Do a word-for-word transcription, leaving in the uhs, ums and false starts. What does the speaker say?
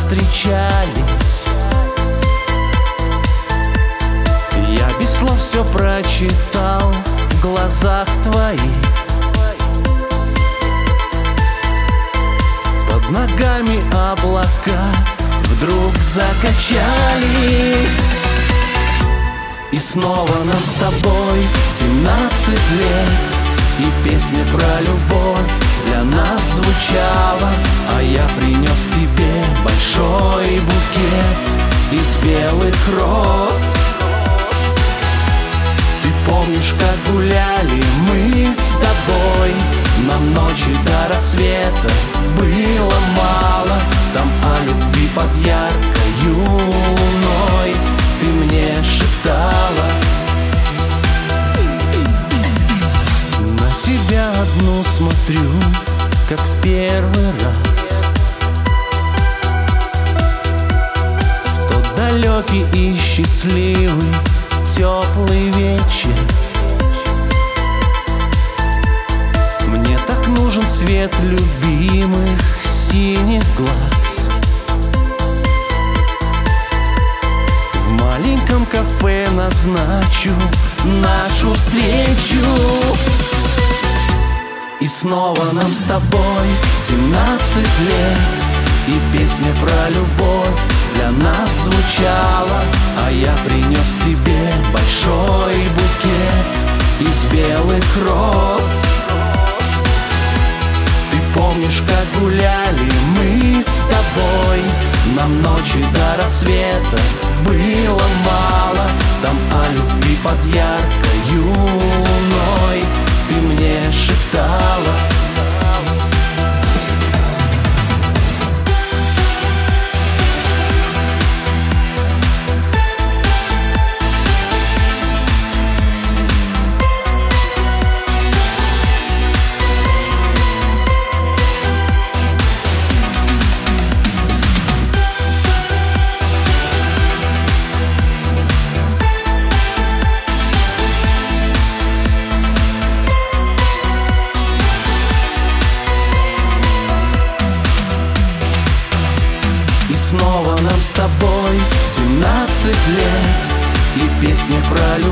встречались. Я без слов все прочитал в глазах твоих. Под ногами облака вдруг закачались. И снова нам с тобой семнадцать лет, и песня про любовь для нас звучала. А я принес тебе большой букет из белых роз. Ты помнишь, как гуляли мы с тобой? Нам ночи до рассвета было мало. Там о любви под яркой луной ты мне шептала. На тебя одну смотрю, как в первый раз. В тот далекий и счастливый теплый вечер. Мне так нужен свет любимых синих глаз. В маленьком кафе назначу нашу встречу. И снова нам с тобой семнадцать лет, и песня про любовь для нас звучала. А я принес тебе большой букет из белых роз. Ты помнишь, как гуляли мы с тобой? Нам ночи до рассвета было мало. Там о любви под яркой луной ты мне шептала. Снова нам с тобой семнадцать лет, и песня про любовь